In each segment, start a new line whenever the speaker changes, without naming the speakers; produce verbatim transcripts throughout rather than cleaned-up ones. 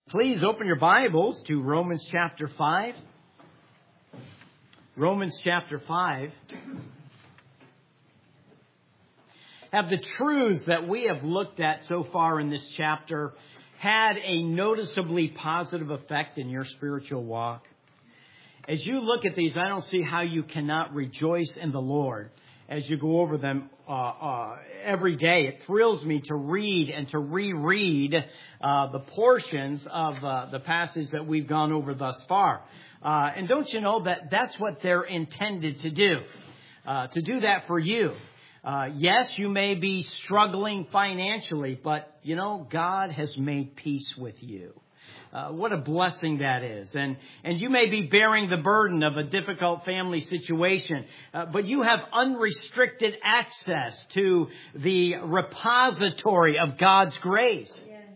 Please open your Bibles to Romans chapter five. Romans chapter five. Have the truths that we have looked at so far in this chapter had a noticeably positive effect in your spiritual walk? As you look at these, I don't see how you cannot rejoice in the Lord as you go over them uh, uh, every day. It thrills me to read and to reread uh, the portions of uh, the passage that we've gone over thus far. Uh, and don't you know that that's what they're intended to do? Uh, to do that for you. Uh, yes, you may be struggling financially, but, you know, God has made peace with you. Uh, what a blessing that is. And and you may be bearing the burden of a difficult family situation, uh, but you have unrestricted access to the repository of God's grace.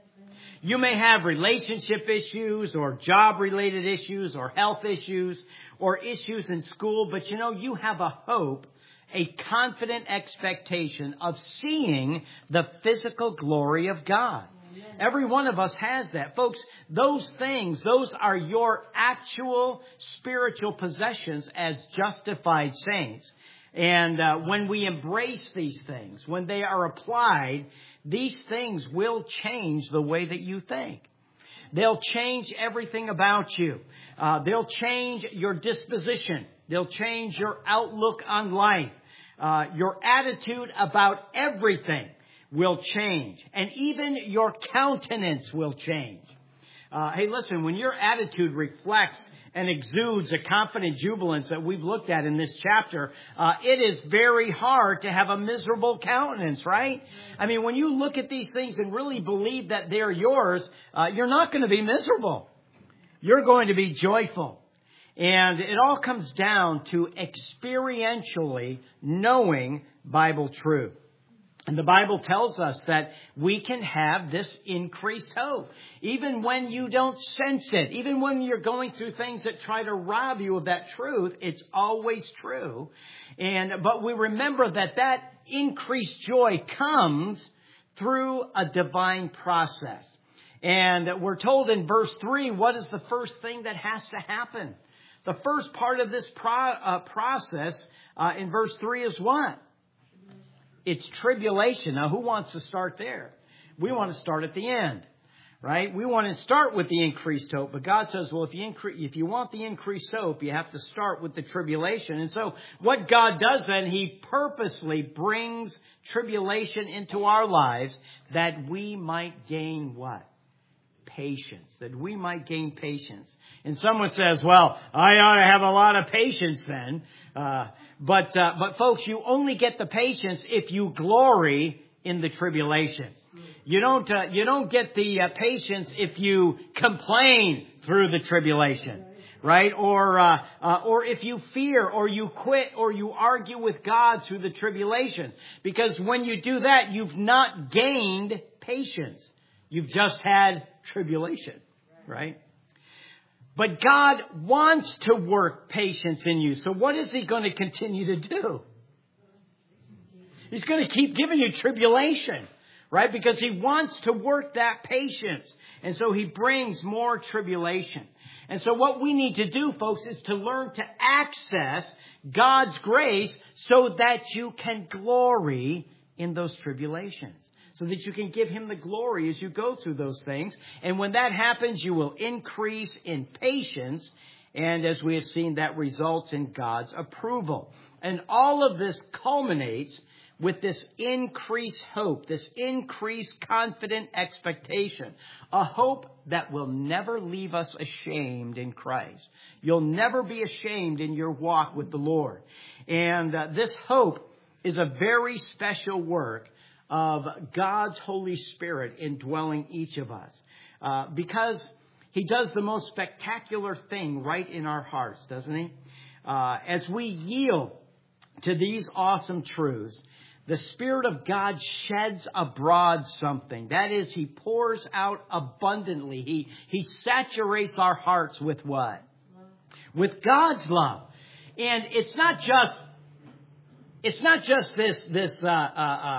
You may have relationship issues or job-related issues or health issues or issues in school, but you know, you have a hope, a confident expectation of seeing the physical glory of God. Every one of us has that. Folks, those things, those are your actual spiritual possessions as justified saints. And uh, when we embrace these things, when they are applied, these things will change the way that you think. They'll change everything about you. Uh, they'll change your disposition. They'll change your outlook on life. Uh, your attitude about everything will change. And even your countenance will change. Uh, hey, listen, when your attitude reflects and exudes a confident jubilance that we've looked at in this chapter, uh, it is very hard to have a miserable countenance, right? I mean, when you look at these things and really believe that they're yours, uh, you're not going to be miserable. You're going to be joyful. And it all comes down to experientially knowing Bible truth. And the Bible tells us that we can have this increased hope. Even when you don't sense it, even when you're going through things that try to rob you of that truth, it's always true. And but we remember that that increased joy comes through a divine process. And we're told in verse three, what is the first thing that has to happen? The first part of this pro, uh, process uh, in verse three is what? It's tribulation. Now, who wants to start there? We want to start at the end, right? We want to start with the increased hope. But God says, well, if you increase, if you want the increased hope, you have to start with the tribulation. And so what God does then, He purposely brings tribulation into our lives that we might gain what? Patience. That we might gain patience. And someone says, well, I ought to have a lot of patience then. Uh, but, uh, but folks, you only get the patience if you glory in the tribulation. You don't, uh, you don't get the uh, patience if you complain through the tribulation, right? Or, uh, uh, or if you fear or you quit or you argue with God through the tribulation. Because when you do that, you've not gained patience. You've just had tribulation, right? But God wants to work patience in you. So what is He going to continue to do? He's going to keep giving you tribulation, right? Because He wants to work that patience. And so He brings more tribulation. And so what we need to do, folks, is to learn to access God's grace so that you can glory in those tribulations. So that you can give Him the glory as you go through those things. And when that happens, you will increase in patience. And as we have seen, that results in God's approval. And all of this culminates with this increased hope, this increased confident expectation. A hope that will never leave us ashamed in Christ. You'll never be ashamed in your walk with the Lord. And uh, this hope is a very special work of God's Holy Spirit indwelling each of us. Uh, because He does the most spectacular thing right in our hearts, doesn't He? Uh, as we yield to these awesome truths, the Spirit of God sheds abroad something. That is, He pours out abundantly. He, he saturates our hearts with what? With God's love. And it's not just, it's not just this, this, uh, uh, uh,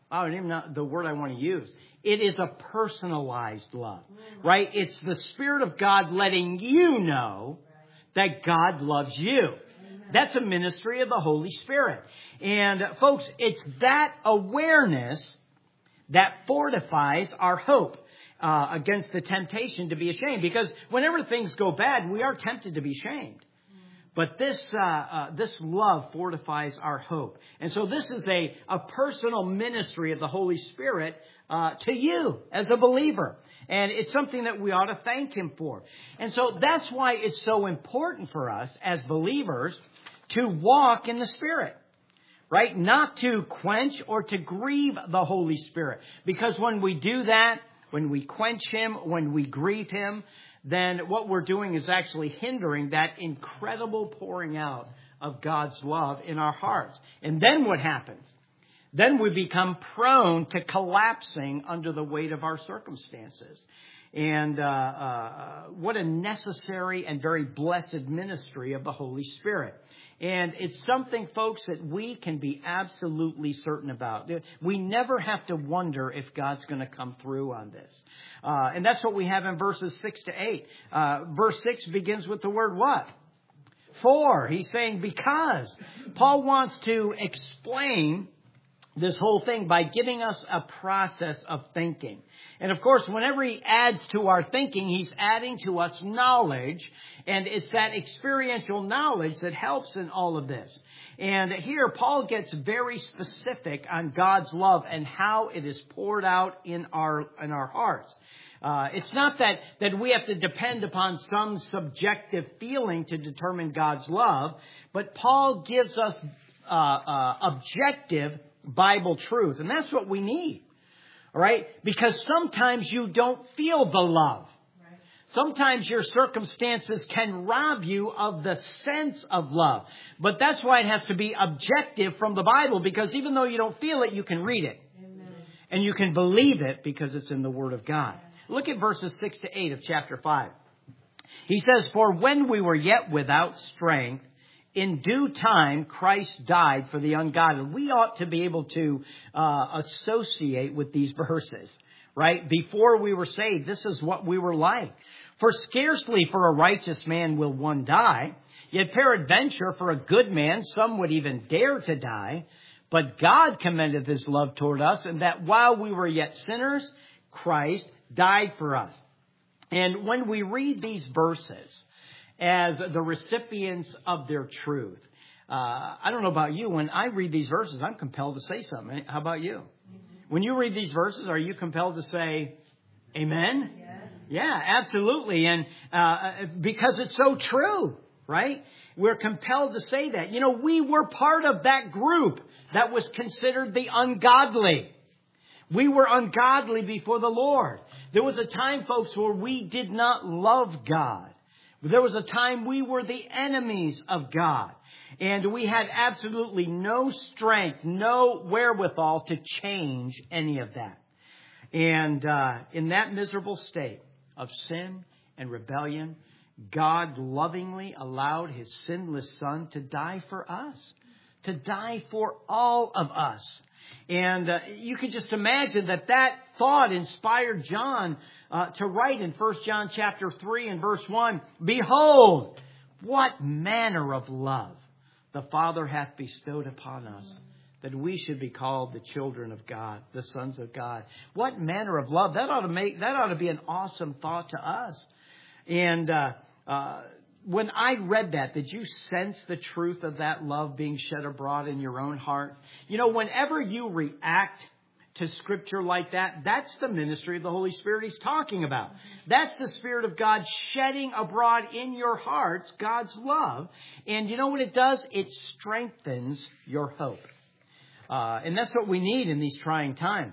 I don't even know the word I want to use. It is a personalized love, right? It's the Spirit of God letting you know that God loves you. That's a ministry of the Holy Spirit. And uh, folks, it's that awareness that fortifies our hope uh, against the temptation to be ashamed. Because whenever things go bad, we are tempted to be shamed. But this uh, uh, this love fortifies our hope. And so this is a, a personal ministry of the Holy Spirit uh, to you as a believer. And it's something that we ought to thank Him for. And so that's why it's so important for us as believers to walk in the Spirit. Right? Not to quench or to grieve the Holy Spirit. Because when we do that, when we quench Him, when we grieve Him, then what we're doing is actually hindering that incredible pouring out of God's love in our hearts. And then what happens? Then we become prone to collapsing under the weight of our circumstances. And uh, uh, what a necessary and very blessed ministry of the Holy Spirit. And it's something, folks, that we can be absolutely certain about. We never have to wonder if God's going to come through on this. Uh, and that's what we have in verses six to eight. Uh, verse six begins with the word what? For. He's saying because. Paul wants to explain this whole thing by giving us a process of thinking. And of course, whenever he adds to our thinking, he's adding to us knowledge. And it's that experiential knowledge that helps in all of this. And here, Paul gets very specific on God's love and how it is poured out in our, in our hearts. Uh, it's not that, that we have to depend upon some subjective feeling to determine God's love, but Paul gives us uh, uh, objective Bible truth. And that's what we need. All right? Because sometimes you don't feel the love. Right. Sometimes your circumstances can rob you of the sense of love. But that's why it has to be objective from the Bible. Because even though you don't feel it, you can read it. Amen. And you can believe it because it's in the Word of God. Look at verses six to eight of chapter five. He says, for when we were yet without strength, in due time, Christ died for the ungodly. We ought to be able to uh, associate with these verses, right? Before we were saved, this is what we were like. For scarcely for a righteous man will one die, yet peradventure for a good man some would even dare to die. But God commendeth His love toward us, and that while we were yet sinners, Christ died for us. And when we read these verses as the recipients of their truth. Uh, I don't know about you. When I read these verses, I'm compelled to say something. How about you? When you read these verses, are you compelled to say, amen? Yes. Yeah, absolutely. And uh, because it's so true, right? We're compelled to say that. You know, we were part of that group that was considered the ungodly. We were ungodly before the Lord. There was a time, folks, where we did not love God. There was a time we were the enemies of God. And we had absolutely no strength, no wherewithal to change any of that. And uh, in that miserable state of sin and rebellion, God lovingly allowed His sinless Son to die for us, to die for all of us. And uh, you can just imagine that that thought inspired John uh, to write in First John chapter three and verse one, behold, what manner of love the Father hath bestowed upon us, that we should be called the children of God, the sons of God. What manner of love. That ought to make, that ought to be an awesome thought to us. And uh, uh, when I read that, did you sense the truth of that love being shed abroad in your own heart? You know, whenever you react to Scripture like that, that's the ministry of the Holy Spirit He's talking about. That's the Spirit of God shedding abroad in your hearts God's love. And you know what it does? It strengthens your hope. Uh, and that's what we need in these trying times.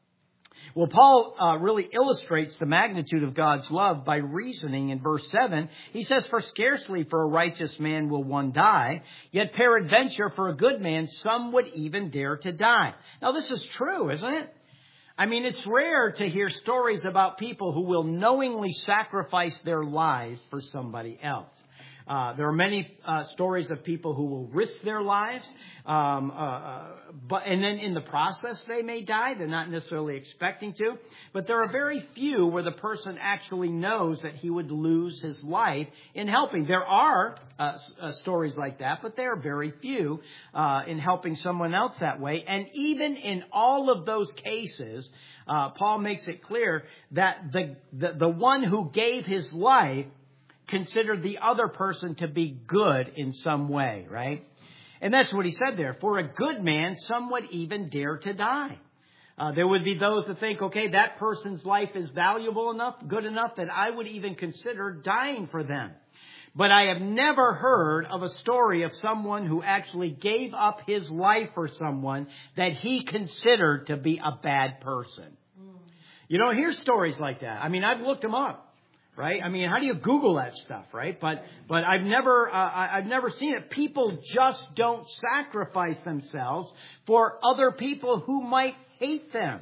Well, Paul uh, really illustrates the magnitude of God's love by reasoning in verse seven. He says, for scarcely for a righteous man will one die, yet peradventure for a good man some would even dare to die. Now, this is true, isn't it? I mean, it's rare to hear stories about people who will knowingly sacrifice their lives for somebody else. Uh, there are many uh, stories of people who will risk their lives, um, uh, uh, but and then in the process they may die. They're not necessarily expecting to, but there are very few where the person actually knows that he would lose his life in helping. There are uh, uh, stories like that, but they are very few uh, in helping someone else that way. And even in all of those cases, uh, Paul makes it clear that the, the the one who gave his life considered the other person to be good in some way, right? And that's what he said there. For a good man, some would even dare to die. Uh, there would be those that think, okay, that person's life is valuable enough, good enough, that I would even consider dying for them. But I have never heard of a story of someone who actually gave up his life for someone that he considered to be a bad person. You don't hear stories like that. I mean, I've looked them up. Right? I mean, how do you Google that stuff, right? But but I've never uh, I've never seen it. People just don't sacrifice themselves for other people who might hate them,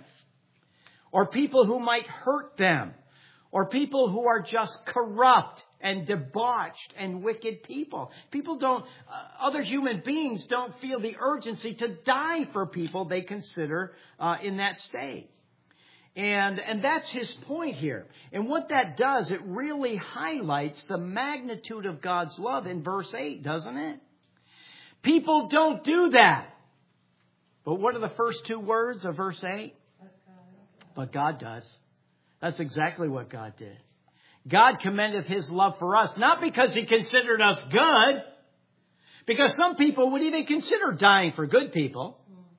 or people who might hurt them, or people who are just corrupt and debauched and wicked people. People don't. Uh, other human beings don't feel the urgency to die for people they consider uh, in that state. And and that's his point here. And what that does, it really highlights the magnitude of God's love in verse eight, doesn't it? People don't do that. But what are the first two words of verse eight? But God does. That's exactly what God did. God commendeth his love for us, not because he considered us good, because some people would even consider dying for good people.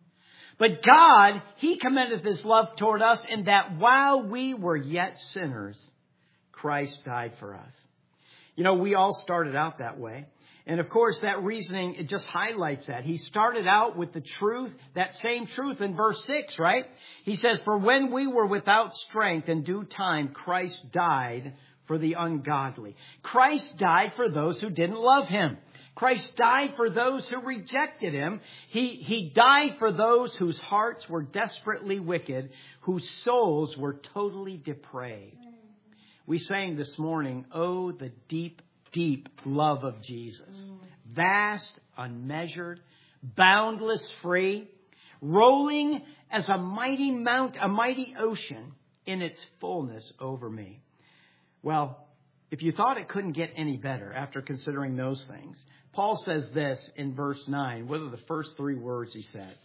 But God, he commendeth his love toward us in that while we were yet sinners, Christ died for us. You know, we all started out that way. And of course, that reasoning, it just highlights that. He started out with the truth, that same truth in verse six, right? He says, for when we were without strength in due time, Christ died for the ungodly. Christ died for those who didn't love him. Christ died for those who rejected him. He, he died for those whose hearts were desperately wicked, whose souls were totally depraved. We sang this morning, oh, the deep, deep love of Jesus. Vast, unmeasured, boundless, free, rolling as a mighty mount, a mighty ocean in its fullness over me. Well, if you thought it couldn't get any better after considering those things, Paul says this in verse nine. What are the first three words he says?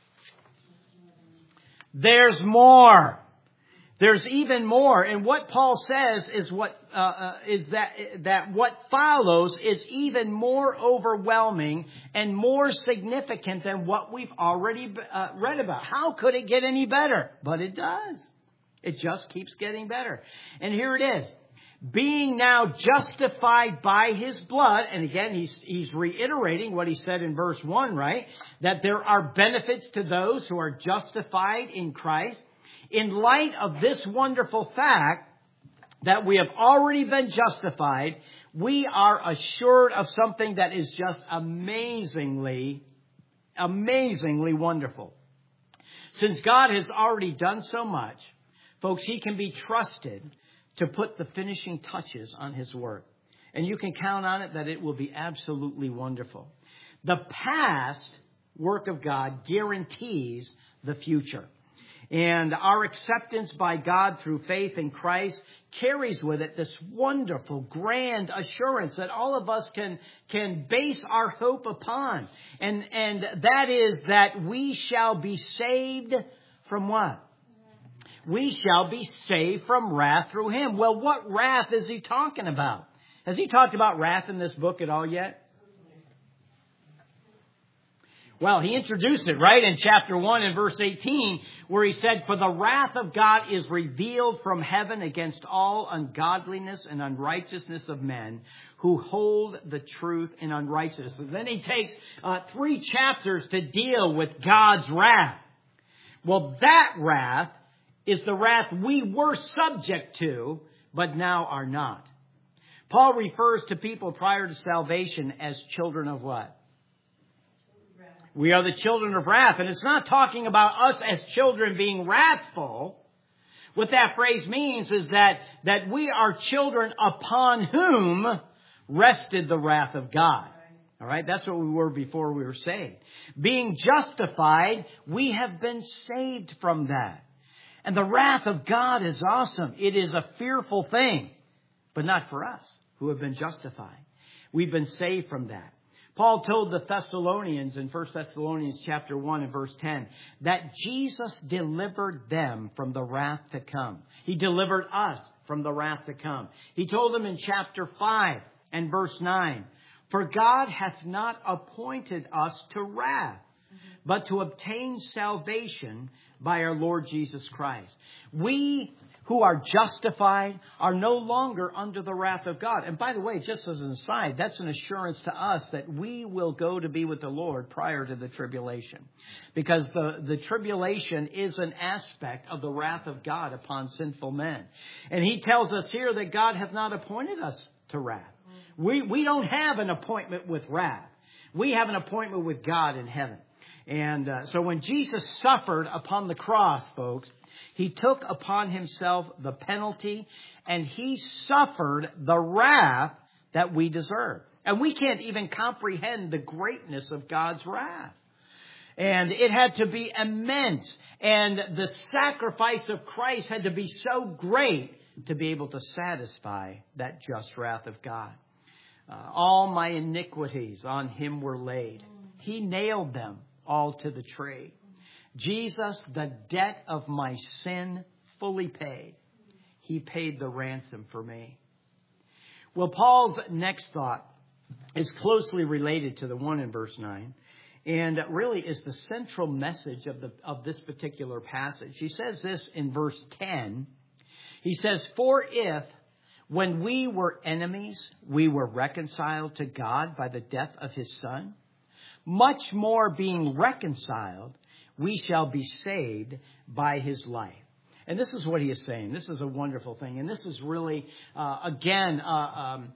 There's more. There's even more. And what Paul says is what uh, uh, is that that what follows is even more overwhelming and more significant than what we've already uh, read about. How could it get any better? But it does. It just keeps getting better. And here it is. Being now justified by his blood, and again, he's, he's reiterating what he said in verse one, right? That there are benefits to those who are justified in Christ. In light of this wonderful fact that we have already been justified, we are assured of something that is just amazingly, amazingly wonderful. Since God has already done so much, folks, he can be trusted to put the finishing touches on his work. And you can count on it that it will be absolutely wonderful. The past work of God guarantees the future. And our acceptance by God through faith in Christ carries with it this wonderful, grand assurance that all of us can, can base our hope upon. And, and that is that we shall be saved from what? We shall be saved from wrath through him. Well, what wrath is he talking about? Has he talked about wrath in this book at all yet? Well, he introduced it right in chapter one and verse eighteen, where he said, for the wrath of God is revealed from heaven against all ungodliness and unrighteousness of men who hold the truth in unrighteousness. And then he takes uh, three chapters to deal with God's wrath. Well, that wrath is the wrath we were subject to, but now are not. Paul refers to people prior to salvation as children of what? We are the children of wrath. And it's not talking about us as children being wrathful. What that phrase means is that, that we are children upon whom rested the wrath of God. All right, that's what we were before we were saved. Being justified, we have been saved from that. And the wrath of God is awesome. It is a fearful thing, but not for us who have been justified. We've been saved from that. Paul told the Thessalonians in First Thessalonians chapter one and verse ten that Jesus delivered them from the wrath to come. He delivered us from the wrath to come. He told them in chapter five and verse nine, for God hath not appointed us to wrath, but to obtain salvation by our Lord Jesus Christ. We who are justified are no longer under the wrath of God. And by the way, just as an aside, that's an assurance to us that we will go to be with the Lord prior to the tribulation. Because the, the tribulation is an aspect of the wrath of God upon sinful men. And he tells us here that God hath not appointed us to wrath. We, we don't have an appointment with wrath. We have an appointment with God in heaven. And uh, so when Jesus suffered upon the cross, folks, he took upon himself the penalty and he suffered the wrath that we deserve. And we can't even comprehend the greatness of God's wrath. And it had to be immense. And the sacrifice of Christ had to be so great to be able to satisfy that just wrath of God. Uh, all my iniquities on him were laid. He nailed them all to the tree. Jesus, the debt of my sin, fully paid. He paid the ransom for me. Well, Paul's next thought is closely related to the one in verse nine. And really is the central message of the of this particular passage. He says this in verse ten. He says, for if when we were enemies, we were reconciled to God by the death of his Son, much more being reconciled, we shall be saved by his life. And this is what he is saying. This is a wonderful thing. And this is really, uh, again, uh, um,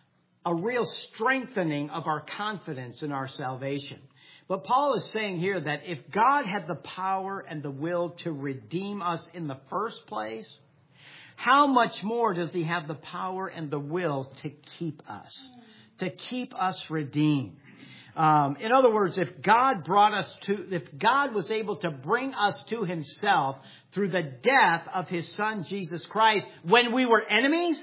a real strengthening of our confidence in our salvation. But Paul is saying here that if God had the power and the will to redeem us in the first place, how much more does he have the power and the will to keep us, to keep us redeemed? Um, in other words, if God brought us to, if God was able to bring us to himself through the death of his Son, Jesus Christ, when we were enemies,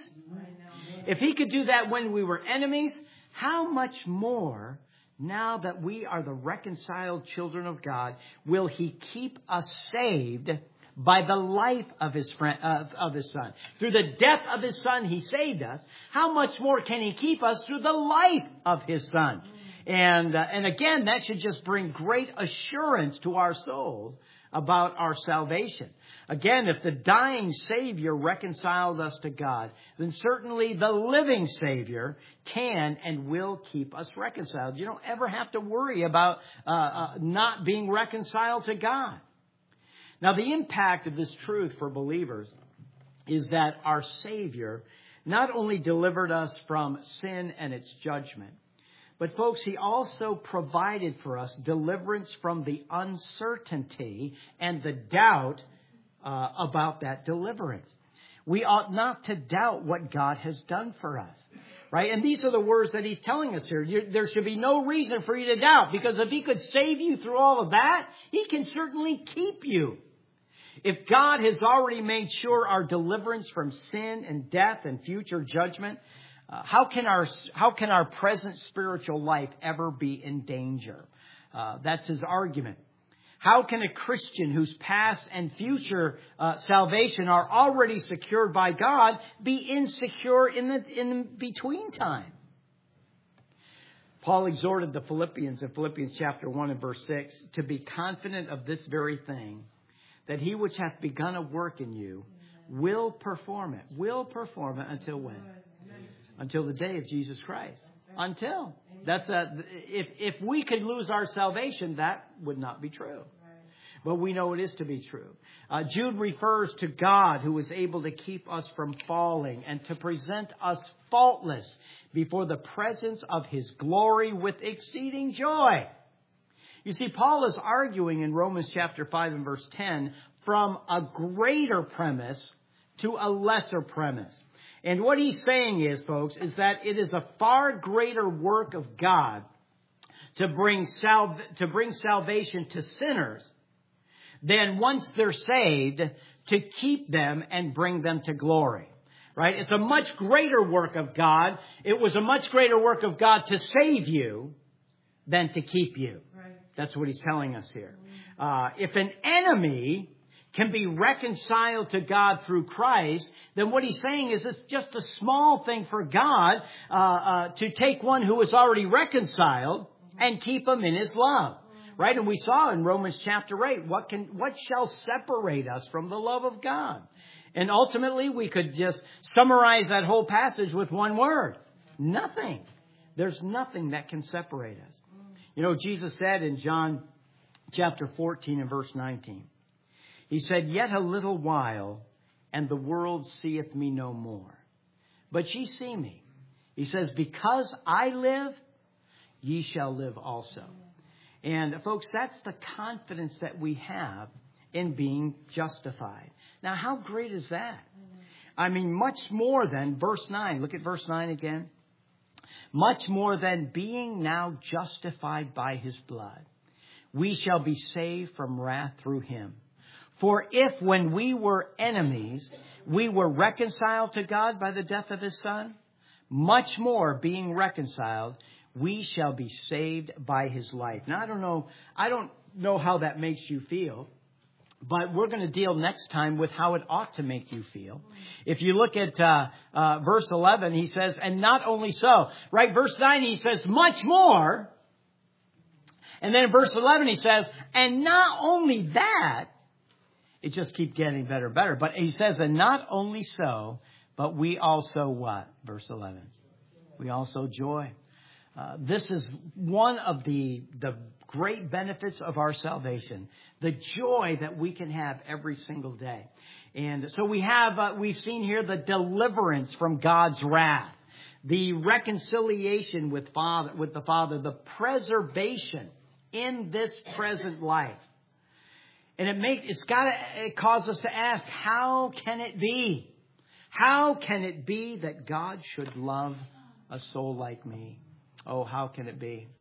if he could do that when we were enemies, how much more now that we are the reconciled children of God, will he keep us saved by the life of his friend, uh, of his Son? Through the death of his Son, he saved us. How much more can he keep us through the life of his Son? And, uh, and again, that should just bring great assurance to our souls about our salvation. Again, if the dying Savior reconciled us to God, then certainly the living Savior can and will keep us reconciled. You don't ever have to worry about uh, uh, not being reconciled to God. Now, the impact of this truth for believers is that our Savior not only delivered us from sin and its judgment, but folks, he also provided for us deliverance from the uncertainty and the doubt uh, about that deliverance. We ought not to doubt what God has done for us, right? And these are the words that he's telling us here. You, there should be no reason for you to doubt, because if he could save you through all of that, he can certainly keep you. If God has already made sure our deliverance from sin and death and future judgment, Uh, how can our how can our present spiritual life ever be in danger? Uh, that's his argument. How can a Christian whose past and future uh, salvation are already secured by God be insecure in the in the between time? Paul exhorted the Philippians in Philippians chapter one and verse six to be confident of this very thing, that he which hath begun a work in you will perform it. Will perform it until when? Until the day of Jesus Christ. Until. That's a, if, if we could lose our salvation, that would not be true. But we know it is to be true. Uh, Jude refers to God who is able to keep us from falling and to present us faultless before the presence of his glory with exceeding joy. You see, Paul is arguing in Romans chapter five and verse ten from a greater premise to a lesser premise. And what he's saying is, folks, is that it is a far greater work of God to bring sal- to bring salvation to sinners than once they're saved to keep them and bring them to glory. Right? It's a much greater work of God. It was a much greater work of God to save you than to keep you.
Right.
That's what he's telling us here. Uh, if an enemy can be reconciled to God through Christ, then what he's saying is it's just a small thing for God uh, uh, to take one who is already reconciled and keep him in his love. Right? And we saw in Romans chapter eight, what can, what shall separate us from the love of God? And ultimately, we could just summarize that whole passage with one word. Nothing. There's nothing that can separate us. You know, Jesus said in John chapter fourteen and verse nineteen, he said, "Yet a little while, and the world seeth me no more. But ye see me." He says, "Because I live, ye shall live also." And folks, that's the confidence that we have in being justified. Now, how great is that? I mean, much more than verse nine. Look at verse nine again. Much more than being now justified by his blood, we shall be saved from wrath through him. For if when we were enemies, we were reconciled to God by the death of his Son, much more being reconciled, we shall be saved by his life. Now, I don't know, I don't know how that makes you feel, but we're going to deal next time with how it ought to make you feel. If you look at uh, uh, verse eleven, he says, and not only so, right? Verse nine, he says, much more. And then in verse eleven, he says, and not only that, it just keeps getting better and better. But he says, and not only so, but we also what? Verse eleven. We also joy. Uh, this is one of the, the great benefits of our salvation, the joy that we can have every single day. And so we have, uh, we've seen here the deliverance from God's wrath, the reconciliation with Father, with the Father, the preservation in this present life. And it make, it's got to it cause us to ask, how can it be? How can it be that God should love a soul like me? Oh, how can it be?